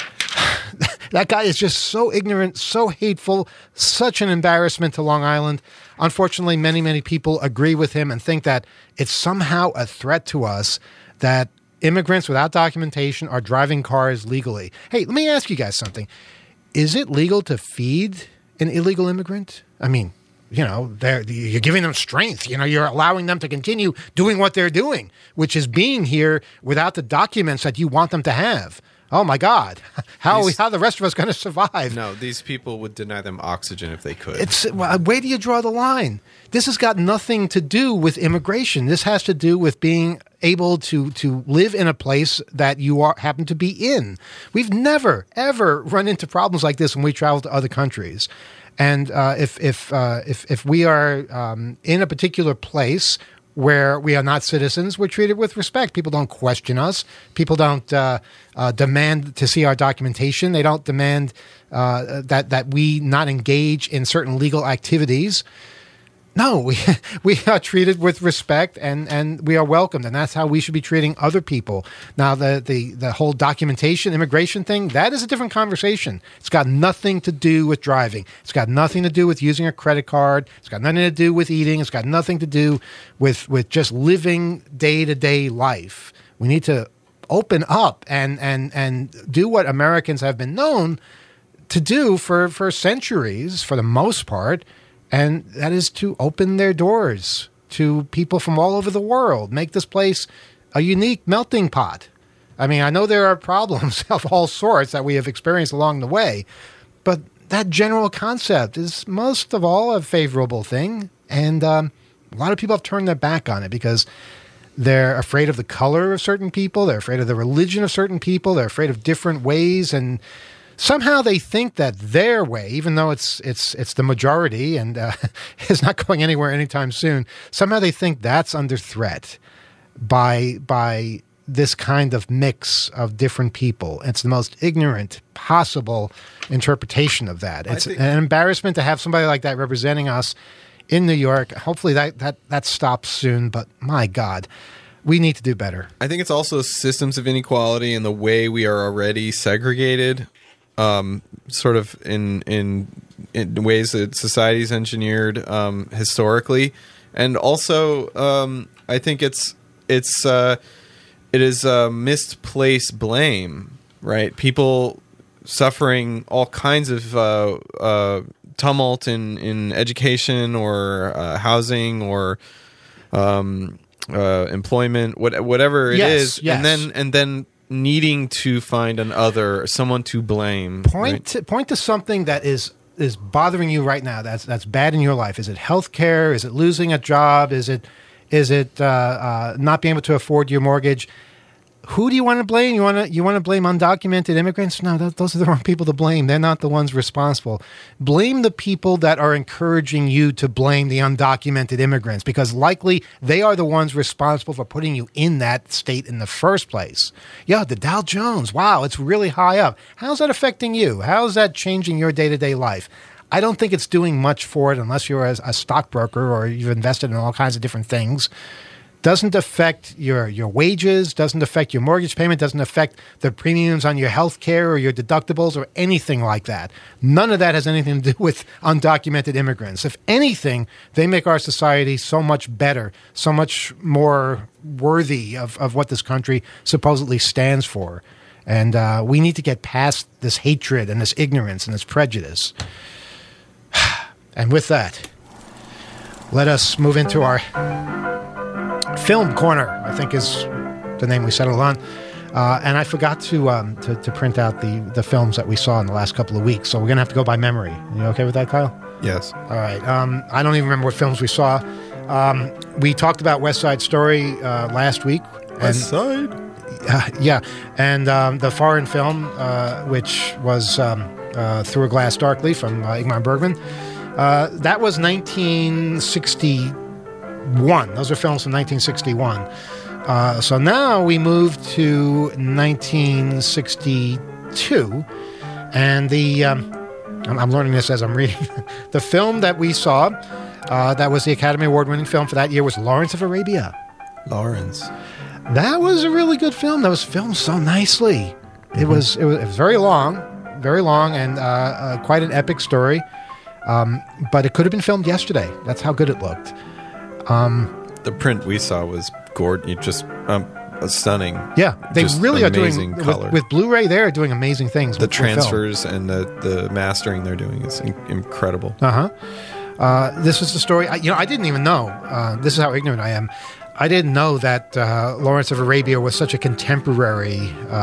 [SPEAKER 4] that guy is just so ignorant, so hateful, such an embarrassment to Long Island. Unfortunately, many, many people agree with him and think that it's somehow a threat to us that immigrants without documentation are driving cars legally. Hey, let me ask you guys something. Is it legal to feed an illegal immigrant? I mean, you're giving them strength. You're allowing them to continue doing what they're doing, which is being here without the documents that you want them to have. Oh, my God. How are the rest of us going to survive?
[SPEAKER 5] No, these people would deny them oxygen if they could.
[SPEAKER 4] Where do you draw the line? This has got nothing to do with immigration. This has to do with being able to live in a place that you happen to be in. We've never, ever run into problems like this when we travel to other countries. And if we are in a particular place where we are not citizens, we're treated with respect. People don't question us. People don't demand to see our documentation. They don't demand that we not engage in certain legal activities. No, we are treated with respect and we are welcomed, and that's how we should be treating other people. Now, the whole documentation, immigration thing, that is a different conversation. It's got nothing to do with driving. It's got nothing to do with using a credit card. It's got nothing to do with eating. It's got nothing to do with just living day-to-day life. We need to open up and do what Americans have been known to do for centuries, for the most part, and that is to open their doors to people from all over the world, make this place a unique melting pot. I mean, I know there are problems of all sorts that we have experienced along the way, but that general concept is most of all a favorable thing. And a lot of people have turned their back on it because they're afraid of the color of certain people. They're afraid of the religion of certain people. They're afraid of different ways, and somehow they think that their way, even though it's the majority and is not going anywhere anytime soon, somehow they think that's under threat by this kind of mix of different people. It's the most ignorant possible interpretation of that. It's an embarrassment to have somebody like that representing us in New York. Hopefully that stops soon, but my God, we need to do better.
[SPEAKER 5] I think it's also systems of inequality and the way we are already segregated. Sort of in ways that society's engineered historically, and also I think it is misplaced blame. Right, people suffering all kinds of tumult in education or housing or employment, whatever it is,
[SPEAKER 4] yes.
[SPEAKER 5] and then needing to find someone to blame.
[SPEAKER 4] Point to something that is bothering you right now. That's bad in your life. Is it healthcare? Is it losing a job? Is it not being able to afford your mortgage? Who do you want to blame? You want to blame undocumented immigrants? No, those are the wrong people to blame. They're not the ones responsible. Blame the people that are encouraging you to blame the undocumented immigrants, because likely they are the ones responsible for putting you in that state in the first place. Yeah, the Dow Jones. Wow, it's really high up. How's that affecting you? How's that changing your day-to-day life? I don't think it's doing much for it unless you're a stockbroker or you've invested in all kinds of different things. Doesn't affect your wages, doesn't affect your mortgage payment, doesn't affect the premiums on your health care or your deductibles or anything like that. None of that has anything to do with undocumented immigrants. If anything, they make our society so much better, so much more worthy of what this country supposedly stands for. And we need to get past this hatred and this ignorance and this prejudice. And with that, let us move into our Film Corner, I think is the name we settled on. And I forgot to print out the films that we saw in the last couple of weeks, so we're going to have to go by memory. Are you okay with that, Kyle?
[SPEAKER 5] Yes.
[SPEAKER 4] All right. I don't even remember what films we saw. We talked about West Side Story last week.
[SPEAKER 5] West Side?
[SPEAKER 4] Yeah. And the foreign film, which was Through a Glass Darkly from Ingmar Bergman. That was 1961. Those are films from 1961. So now we move to 1962, and I'm learning this as I'm reading. The film that we saw, that was the Academy Award-winning film for that year, was Lawrence of Arabia.
[SPEAKER 5] Lawrence.
[SPEAKER 4] That was a really good film. That was filmed so nicely. It was very long, and quite an epic story. But it could have been filmed yesterday. That's how good it looked.
[SPEAKER 5] The print we saw was gorgeous, just stunning.
[SPEAKER 4] Yeah, they
[SPEAKER 5] just
[SPEAKER 4] really are
[SPEAKER 5] amazing
[SPEAKER 4] doing
[SPEAKER 5] color.
[SPEAKER 4] with Blu-ray. They are doing amazing things.
[SPEAKER 5] The
[SPEAKER 4] with film.
[SPEAKER 5] transfers and the mastering they're doing is incredible.
[SPEAKER 4] This is the story. I didn't even know. This is how ignorant I am. I didn't know that Lawrence of Arabia was such a contemporary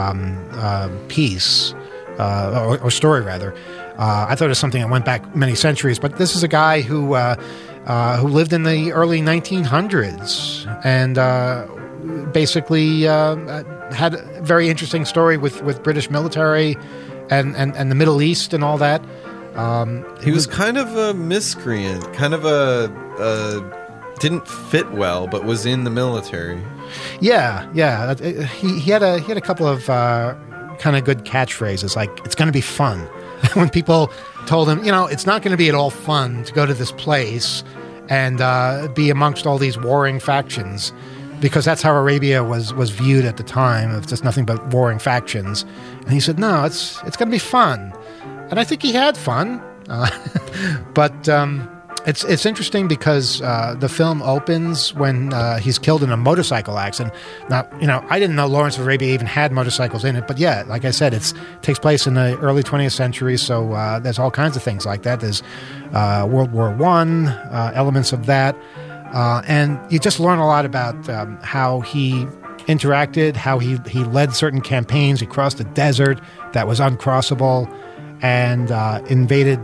[SPEAKER 4] piece or story, rather. I thought it was something that went back many centuries, but this is a guy who lived in the early 1900s and basically had a very interesting story with British military and the Middle East and all that.
[SPEAKER 5] He was kind of a miscreant, kind of a didn't fit well, but was in the military. Yeah.
[SPEAKER 4] He had a couple of kind of good catchphrases, like "It's going to be fun." When people told him, it's not going to be at all fun to go to this place and be amongst all these warring factions, because that's how Arabia was viewed at the time, of just nothing but warring factions. And he said, no, it's going to be fun. And I think he had fun. But it's interesting because the film opens when he's killed in a motorcycle accident. Now, I didn't know Lawrence of Arabia even had motorcycles in it, but yeah, like I said, it takes place in the early 20th century, so there's all kinds of things like that. There's World War I, elements of that, and you just learn a lot about how he interacted, how he led certain campaigns. He crossed the desert that was uncrossable and invaded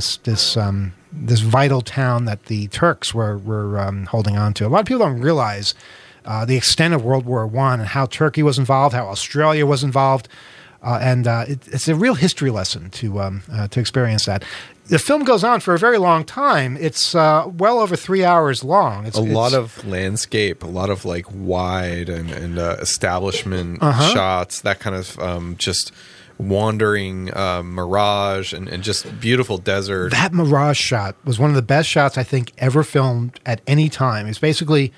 [SPEAKER 4] this vital town that the Turks were holding on to. A lot of people don't realize the extent of World War I and how Turkey was involved, how Australia was involved, and it's a real history lesson to experience that. The film goes on for a very long time. It's well over 3 hours long. It's a
[SPEAKER 5] lot of landscape, a lot of like wide and establishment shots, that kind of just wandering mirage and just beautiful desert.
[SPEAKER 4] That mirage shot was one of the best shots I think ever filmed at any time. It's basically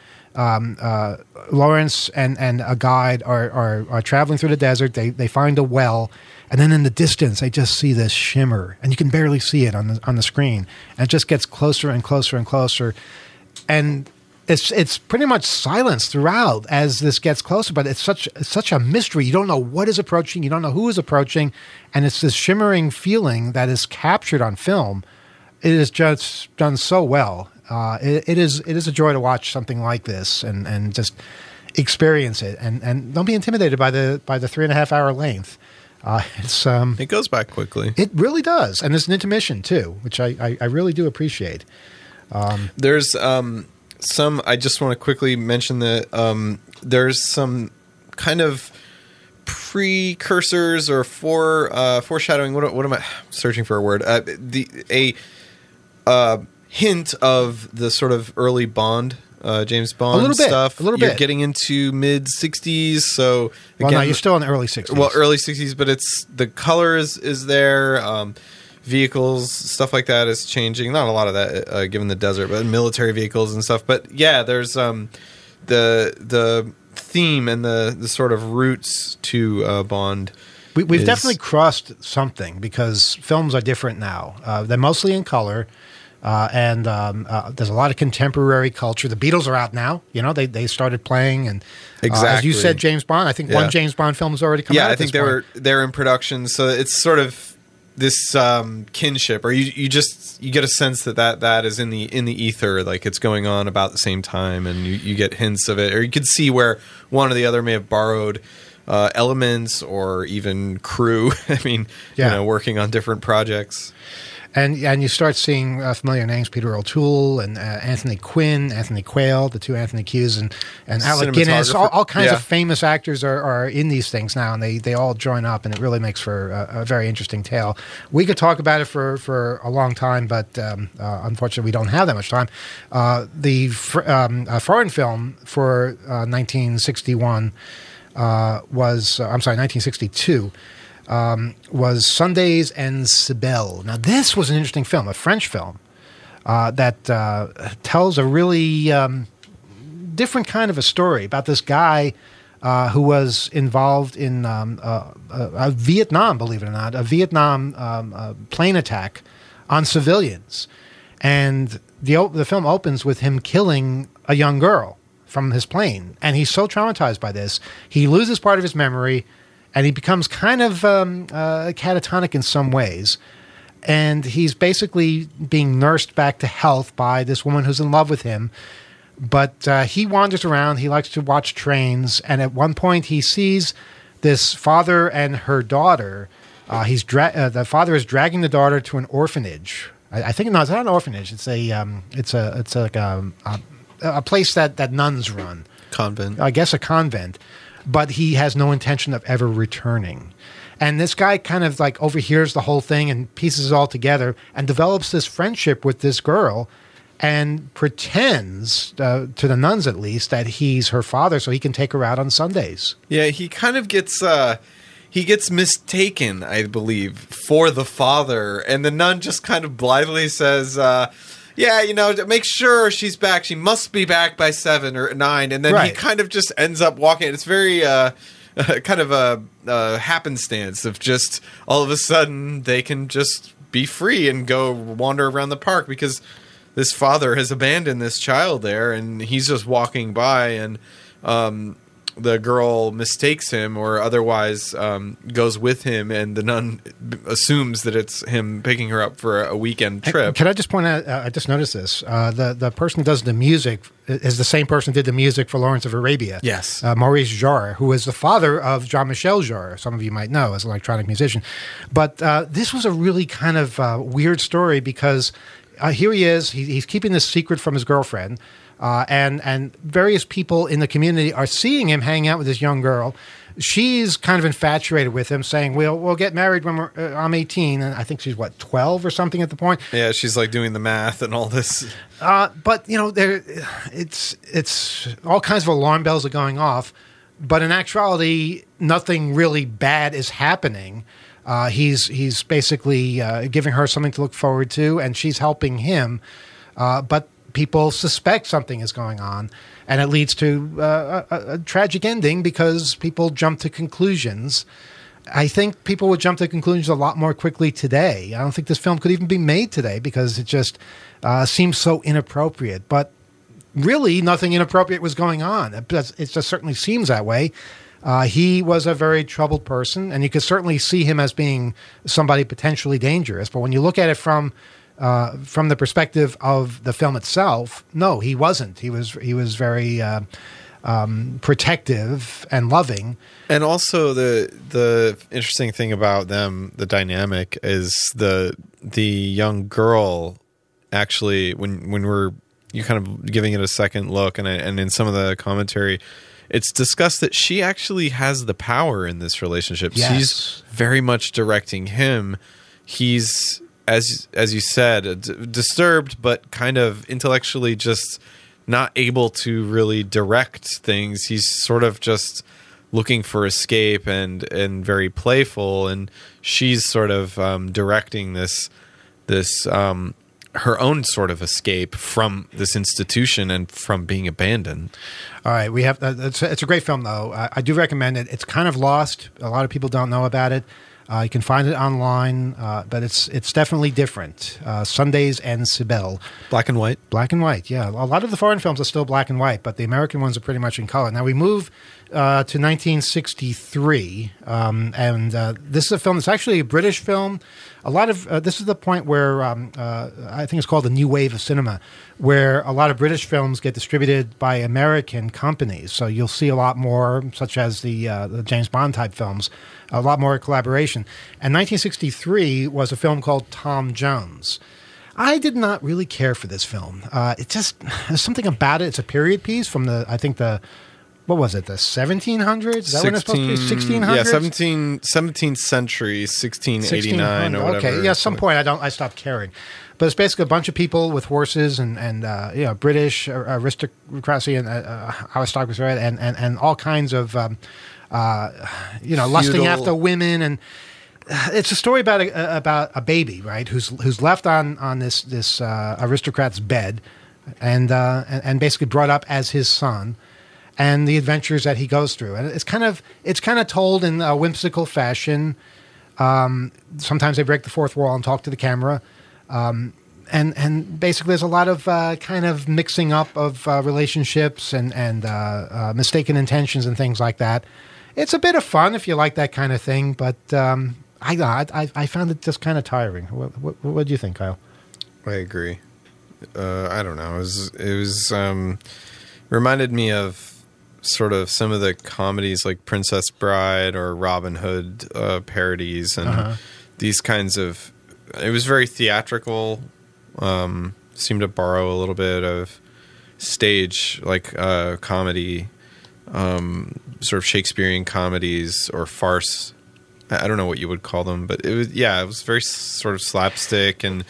[SPEAKER 4] Lawrence and a guide are traveling through the desert. They find a well, and then in the distance they just see this shimmer, and you can barely see it on the screen. And it just gets closer and closer and closer, and it's pretty much silence throughout as this gets closer, but it's such a mystery. You don't know what is approaching, you don't know who is approaching, and it's this shimmering feeling that is captured on film. It is just done so well. It is a joy to watch something like this and just experience it, and don't be intimidated by the 3.5 hour length.
[SPEAKER 5] It goes by quickly.
[SPEAKER 4] It really does, and there's an intermission too, which I really do appreciate.
[SPEAKER 5] There's I just want to quickly mention that there's some kind of precursors or foreshadowing. What am I searching for a word? A hint of the sort of early Bond, James Bond stuff.
[SPEAKER 4] A little bit.
[SPEAKER 5] You're getting into mid 60s, so again,
[SPEAKER 4] no, you're still in the early 60s.
[SPEAKER 5] Well, early 60s, but it's the color is there. vehicles, stuff like that is changing. Not a lot of that, given the desert, but military vehicles and stuff. But yeah, there's the theme and the sort of roots to Bond.
[SPEAKER 4] We've definitely crossed something because films are different now. They're mostly in color. And there's a lot of contemporary culture. The Beatles are out now. You know, they started playing, and as you said, James Bond. I think one James Bond film has already come out.
[SPEAKER 5] Yeah, I think they're in production. So it's sort of this kinship, or you get a sense that is in the ether, like it's going on about the same time, and you get hints of it, or you could see where one or the other may have borrowed elements or even crew. I mean, working on different projects.
[SPEAKER 4] And you start seeing familiar names: Peter O'Toole and Anthony Quinn, Anthony Quayle, the two Anthony Qs, and Alec Guinness. All kinds of famous actors are in these things now, and they all join up, and it really makes for a very interesting tale. We could talk about it for a long time, but unfortunately, we don't have that much time. The foreign film for 1961 1962. Was Sundays and Cybele. Now, this was an interesting film, a French film that tells a really different kind of a story about this guy who was involved in a Vietnam, believe it or not, a Vietnam plane attack on civilians. And the film opens with him killing a young girl from his plane. And he's so traumatized by this, he loses part of his memory, and he becomes kind of catatonic in some ways. And he's basically being nursed back to health by this woman who's in love with him. But he wanders around. He likes to watch trains. And at one point, he sees this father and her daughter. The father is dragging the daughter to an orphanage. I think, no, it's not an orphanage. It's like a place that nuns run.
[SPEAKER 5] Convent.
[SPEAKER 4] I guess a convent. But he has no intention of ever returning. And this guy kind of like overhears the whole thing and pieces it all together and develops this friendship with this girl and pretends, to the nuns at least, that he's her father so he can take her out on Sundays. Yeah,
[SPEAKER 5] he kind of gets mistaken, I believe, for the father. And the nun just kind of blithely says, make sure she's back. She must be back by 7 or 9. And then he kind of just ends up walking. It's very kind of a happenstance of just all of a sudden they can just be free and go wander around the park because this father has abandoned this child there and he's just walking by, and the girl mistakes him or otherwise goes with him, and the nun assumes that it's him picking her up for a weekend trip.
[SPEAKER 4] Can I just point out, I just noticed this, the person who does the music is the same person who did the music for Lawrence of Arabia.
[SPEAKER 5] Yes.
[SPEAKER 4] Maurice Jarre, who is the father of Jean-Michel Jarre, some of you might know as an electronic musician. But this was a really kind of weird story because here he is, he's keeping this secret from his girlfriend. And various people in the community are seeing him hang out with this young girl. She's kind of infatuated with him, saying, "We'll get married when I'm 18." And I think she's 12 or something at the point.
[SPEAKER 5] Yeah, she's like doing the math and all this.
[SPEAKER 4] But it's all kinds of alarm bells are going off. But in actuality, nothing really bad is happening. He's basically giving her something to look forward to, and she's helping him. But people suspect something is going on, and it leads to a tragic ending because people jump to conclusions. I think people would jump to conclusions a lot more quickly today. I don't think this film could even be made today because it just seems so inappropriate. But really, nothing inappropriate was going on. It just certainly seems that way. He was a very troubled person, and you could certainly see him as being somebody potentially dangerous. But when you look at it from the perspective of the film itself, no, he wasn't. He was very protective and loving. And
[SPEAKER 5] also the interesting thing about them, the dynamic, is the young girl. Actually, when you kind of giving it a second look, and in some of the commentary, it's discussed that she actually has the power in this relationship.
[SPEAKER 4] Yes.
[SPEAKER 5] She's very much directing him. He's, as you said, disturbed, but kind of intellectually just not able to really direct things. He's sort of just looking for escape and very playful, and she's sort of directing this her own sort of escape from this institution and from being abandoned.
[SPEAKER 4] All right, we have. It's a great film, though. I do recommend it. It's kind of lost. A lot of people don't know about it. You can find it online, but it's definitely different. Sundays and Cybele.
[SPEAKER 5] Black and white?
[SPEAKER 4] Black and white, yeah. A lot of the foreign films are still black and white, but the American ones are pretty much in color. Now, we move to 1963, and this is a film that's actually a British film. A lot of this is the point where I think it's called the new wave of cinema, where a lot of British films get distributed by American companies. So you'll see a lot more, such as the James Bond type films, a lot more collaboration. And 1963 was a film called Tom Jones. I did not really care for this film. It just there's something about it. It's a period piece from what was it? The 1700s? Is that when it's supposed to be? 1600s?
[SPEAKER 5] Yeah, 17th century, 1689 or whatever.
[SPEAKER 4] Okay, yeah, at some point I stopped caring. But it's basically a bunch of people with horses and British aristocracy and aristocracy, right? And all kinds of lusting after women, and it's a story about a baby, right? Who's left on this aristocrat's bed, and basically brought up as his son, and the adventures that he goes through, and it's kind of told in a whimsical fashion. Sometimes they break the fourth wall and talk to the camera, and basically there's a lot of kind of mixing up of relationships and mistaken intentions and things like that. It's a bit of fun if you like that kind of thing, but I found it just kind of tiring. What do you think, Kyle?
[SPEAKER 5] I agree. I don't know. It was reminded me of sort of some of the comedies like Princess Bride or Robin Hood parodies and these kinds of. It was very theatrical. Seemed to borrow a little bit of stage like comedy. Sort of Shakespearean comedies or farce. I don't know what you would call them, but it was very sort of slapstick and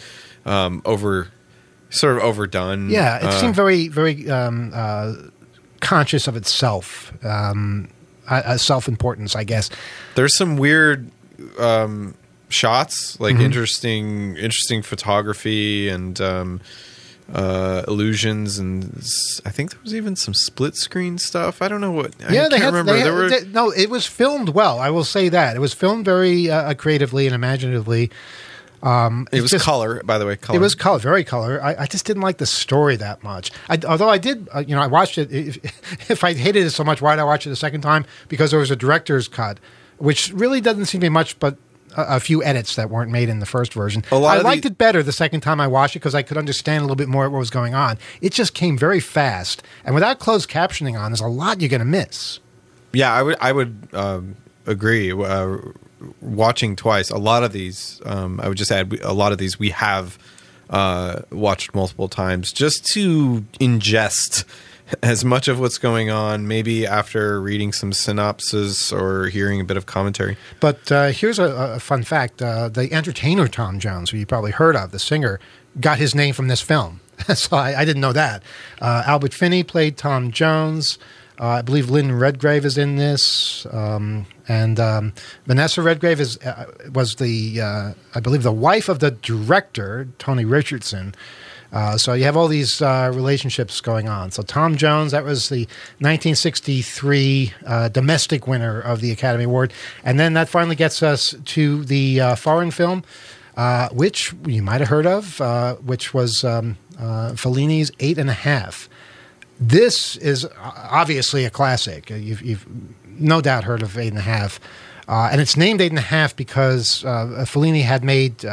[SPEAKER 5] overdone.
[SPEAKER 4] Yeah, it seemed very, very conscious of itself, self-importance, I guess.
[SPEAKER 5] There's some weird shots, like interesting photography and illusions, and I think there was even some split screen stuff. I don't know what.
[SPEAKER 4] Yeah,
[SPEAKER 5] I can't remember.
[SPEAKER 4] No, it was filmed well. I will say that it was filmed very creatively and imaginatively.
[SPEAKER 5] It was color, by the way. Color.
[SPEAKER 4] It was color, very color. I just didn't like the story that much. Although I did, I watched it. If I hated it so much, why did I watch it a second time? Because there was a director's cut, which really doesn't seem to be much, but a few edits that weren't made in the first version. I liked it better the second time I watched it because I could understand a little bit more what was going on. It just came very fast, and without closed captioning on, there's a lot you're going to miss.
[SPEAKER 5] Yeah, I would agree. Watching twice, a lot of these, I would just add, a lot of these we have watched multiple times just to ingest as much of what's going on, maybe after reading some synopsis or hearing a bit of commentary.
[SPEAKER 4] But here's a fun fact. The entertainer Tom Jones, who you probably heard of, the singer, got his name from this film. So I didn't know that. Albert Finney played Tom Jones. I believe Lynn Redgrave is in this. And Vanessa Redgrave was I believe the wife of the director, Tony Richardson. So you have all these relationships going on. So Tom Jones, that was the 1963 domestic winner of the Academy Award. And then that finally gets us to the foreign film, which you might have heard of, which was Fellini's 8½. This is obviously a classic. You've no doubt heard of 8½. And it's named 8½, because Fellini had made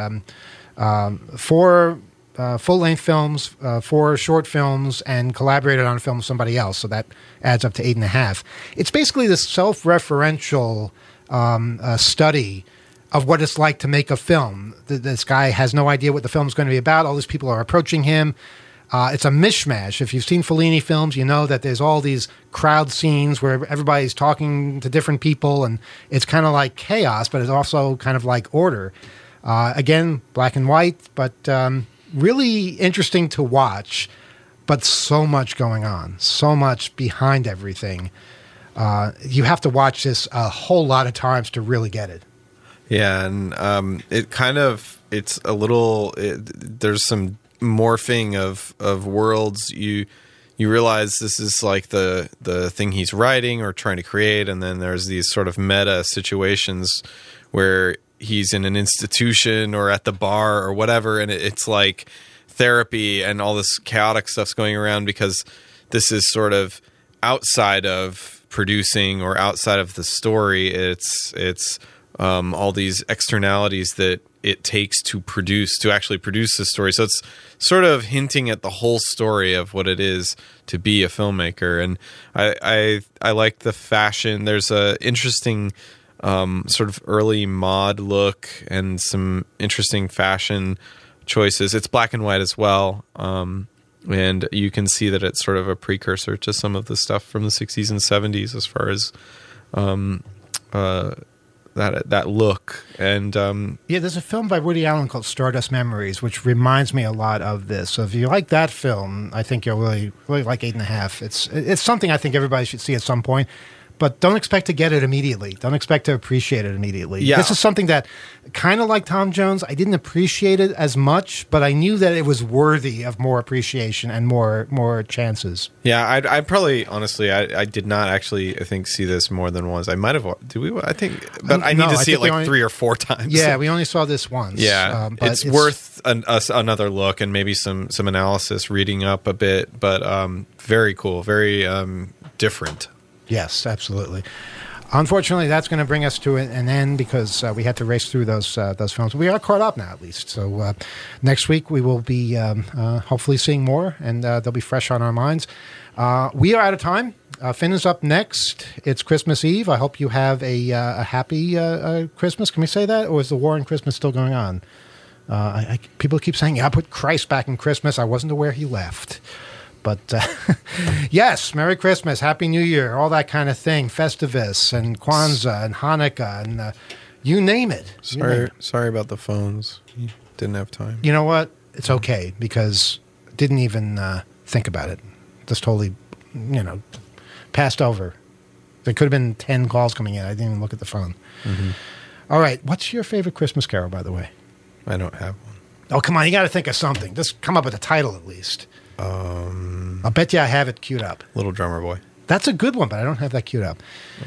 [SPEAKER 4] 4 full-length films, 4 short films, and collaborated on a film with somebody else. So that adds up to 8½. It's basically this self-referential study of what it's like to make a film. This guy has no idea what the film's going to be about. All these people are approaching him. It's a mishmash. If you've seen Fellini films, you know that there's all these crowd scenes where everybody's talking to different people, and it's kind of like chaos, but it's also kind of like order. Again, black and white, but really interesting to watch, but so much going on, so much behind everything. You have to watch this a whole lot of times to really get it.
[SPEAKER 5] Yeah, and it's a little. There's some morphing of worlds. You realize this is like the thing he's writing or trying to create, and then there's these sort of meta situations where he's in an institution or at the bar or whatever, and it's like therapy, and all this chaotic stuff's going around because this is sort of outside of producing or outside of the story. It's all these externalities that it takes to actually produce the story. So it's sort of hinting at the whole story of what it is to be a filmmaker. And I like the fashion. There's a interesting sort of early mod look and some interesting fashion choices. It's black and white as well. And you can see that it's sort of a precursor to some of the stuff from the 60s and 70s as far as that look. And
[SPEAKER 4] there's a film by Woody Allen called Stardust Memories, which reminds me a lot of this. So if you like that film, I think you'll really, really like 8.5. It's something I think everybody should see at some point. But don't expect to get it immediately. Don't expect to appreciate it immediately.
[SPEAKER 5] Yeah.
[SPEAKER 4] This is something that, kind of like Tom Jones, I didn't appreciate it as much, but I knew that it was worthy of more appreciation and more chances.
[SPEAKER 5] Yeah, I probably, honestly, I did not actually, I think, see this more than once. I might have, did we? I think, but I need to see it like 3 or 4 times.
[SPEAKER 4] Yeah, we only saw this once.
[SPEAKER 5] Yeah, but it's worth us another look and maybe some analysis, reading up a bit, but very cool, very different.
[SPEAKER 4] Yes, absolutely. Unfortunately, that's going to bring us to an end because we had to race through those films. We are caught up now, at least. So next week we will be hopefully seeing more, and they'll be fresh on our minds. We are out of time. Finn is up next. It's Christmas Eve. I hope you have a happy Christmas. Can we say that? Or is the war on Christmas still going on? People keep saying, yeah, I put Christ back in Christmas. I wasn't aware he left. But yes, Merry Christmas, Happy New Year, all that kind of thing, Festivus and Kwanzaa and Hanukkah and you name it.
[SPEAKER 5] Sorry about the phones. Didn't have time.
[SPEAKER 4] You know what? It's okay because didn't even think about it. Just totally, passed over. There could have been 10 calls coming in. I didn't even look at the phone. Mm-hmm. All right. What's your favorite Christmas carol, by the way?
[SPEAKER 5] I don't have one.
[SPEAKER 4] Oh, come on. You got to think of something. Just come up with a title at least. I'll bet you I have it queued up.
[SPEAKER 5] Little Drummer Boy.
[SPEAKER 4] That's a good one, but I don't have that queued up.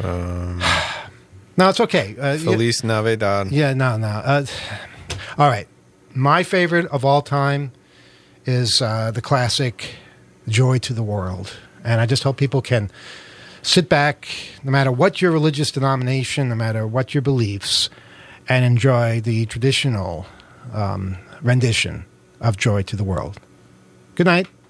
[SPEAKER 4] No, it's okay.
[SPEAKER 5] Feliz Navidad.
[SPEAKER 4] Yeah, no. All right. My favorite of all time is the classic Joy to the World. And I just hope people can sit back, no matter what your religious denomination, no matter what your beliefs, and enjoy the traditional rendition of Joy to the World. Good night.